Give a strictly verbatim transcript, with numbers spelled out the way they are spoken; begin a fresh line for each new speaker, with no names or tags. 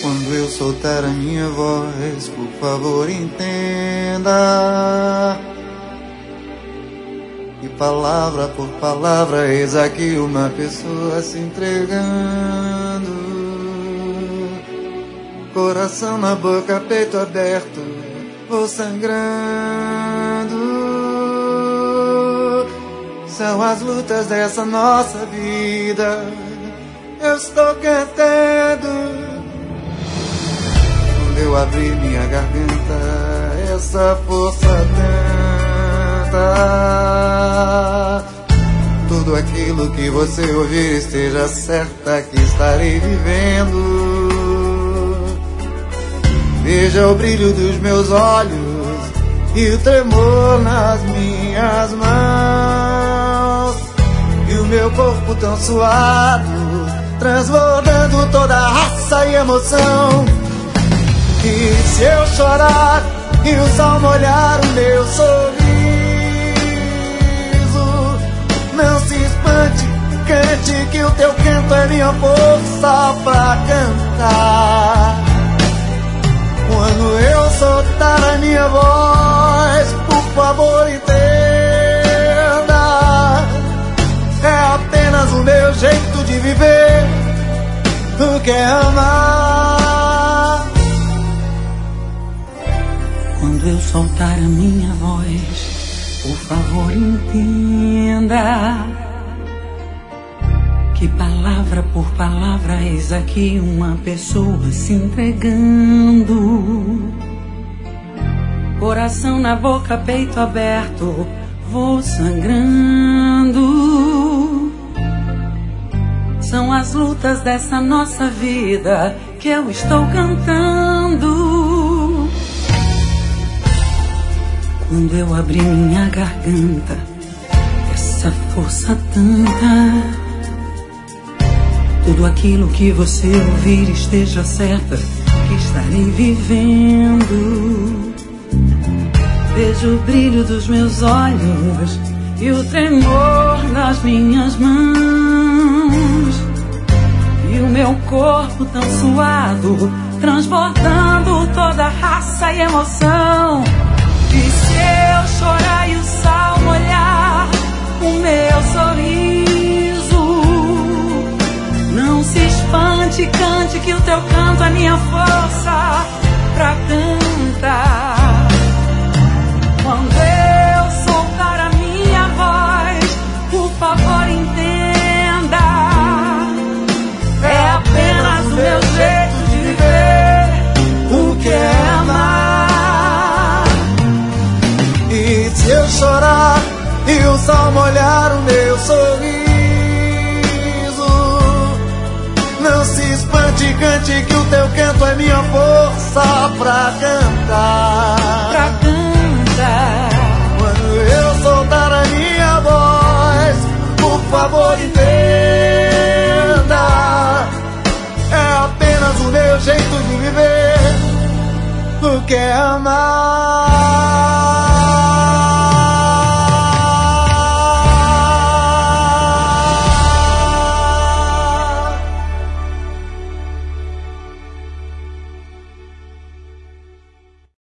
Quando eu soltar a minha voz, por favor entenda. E palavra por palavra, eis aqui uma pessoa se entregando. Coração na boca, peito aberto, vou sangrando. São as lutas dessa nossa vida, eu estou cantando. Quando eu abri minha garganta, essa força tanta. Tudo aquilo que você ouvir, esteja certa que estarei vivendo. Veja o brilho dos meus olhos e o tremor nas minhas mãos, e o meu corpo tão suado, transbordando toda a raça e emoção. E se eu chorar e o sol molhar o meu sorriso, não se espante, cante que o teu canto é minha força pra cantar. Quando eu soltar a minha voz, por favor entenda, é apenas o meu jeito de viver, o que é amar.
Quando eu soltar a minha voz, por favor entenda que palavra por palavra, eis aqui uma pessoa se entregando. Coração na boca, peito aberto, vou sangrando. São as lutas dessa nossa vida que eu estou cantando. Quando eu abri minha garganta, essa força tanta. Tudo aquilo que você ouvir, esteja certa que estarei vivendo. Vejo o brilho dos meus olhos e o tremor nas minhas mãos, e o meu corpo tão suado, transbordando toda a raça e emoção. E se eu chorar e o sol molhar o meu sorriso, não se espante, cante que o teu canto é minha força pra cantar. Quando eu soltar a minha voz, por favor entenda, é apenas o meu jeito de viver, o que é amar.
E se eu chorar e o sol molhar o meu sorriso, não se espante, cante que o teu canto é minha força pra cantar.
Pra cantar.
Quando eu soltar a minha voz, por favor entenda, é apenas o meu jeito de viver, o que é amar.